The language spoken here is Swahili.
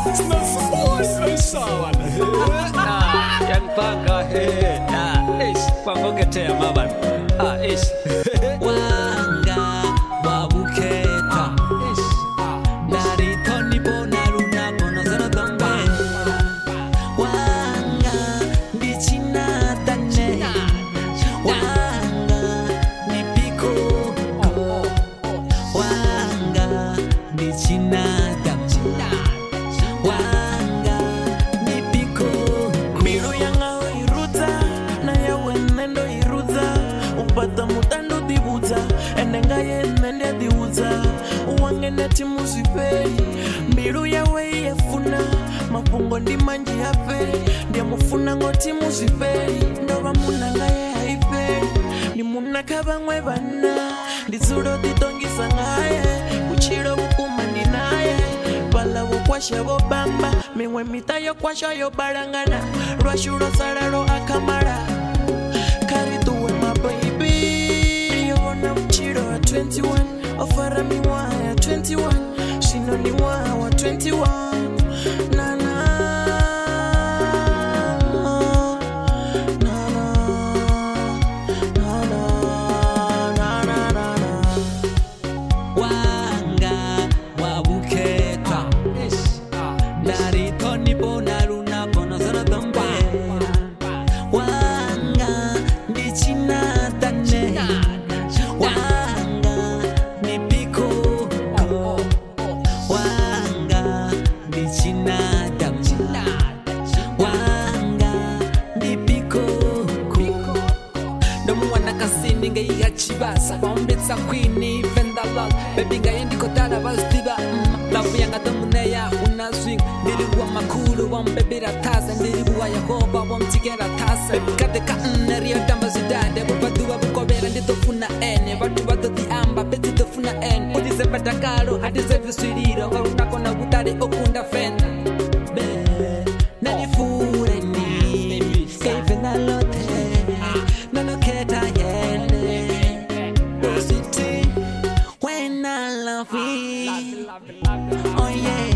Smell some boys, I saw one. Young Paka, ish, Pamoketea Maban. Ish. Wanga, Wabuketa. Ish. Dari Tony Bonaruna, Bonazono Dombe. Wanga, Bichina Tane. Wanga, Nipiko. Wanga, Bichina Tane. Wanga, Nipiko. Miru yanga iruta, na yawe nendo iruta. Upata mutando dibuta, enenga ye nende dibuta. Uwange neti musipeli, miru yawe yefuna. Mapungo ndi manji hape, ndiye mufuna ngoti musipeli. Ndoba munanga ye haipeli, ni munakaba mwebana. Ndizuro ditongisa ngaye, uchiro bukuma ninaye. Bala bukwasha bobamba, miwe mitayo kwasha yo barangana. Rwashuro sararo akamara. Carry to my baby. You wanna mchiro at 21. Ofara mi wa at 21. Shino ni wa 21. Na na. Na na. Na na. Na na na na. Wanga, Wabuketa. Ish. Dari Tony Bonaruna, Bonazono Dombe. Wanga, Bichina Tane. Wanga, Nipiko. Wanga, Bichina Tane. Wanga, Nipiko. Domu wana kasini nga iga chibasa Wambitsa queenie venda love Baby nga yendiko tala bastiba Lafu yanga tamuneya huna swing Ndiribuwa makulu wambebira tasa Ndiribuwa Yehova wamtigera tasa Kadeka neriyo tamba zidade Bubaduwa bukobera nditofuna ene Batu badoti amba beti tofuna ene Udize batakaro hadize viswiriro Warunako na butare okunda fenda Nanifure ni Kaive na lote Nanoketa yene City when I love you. Oh yeah.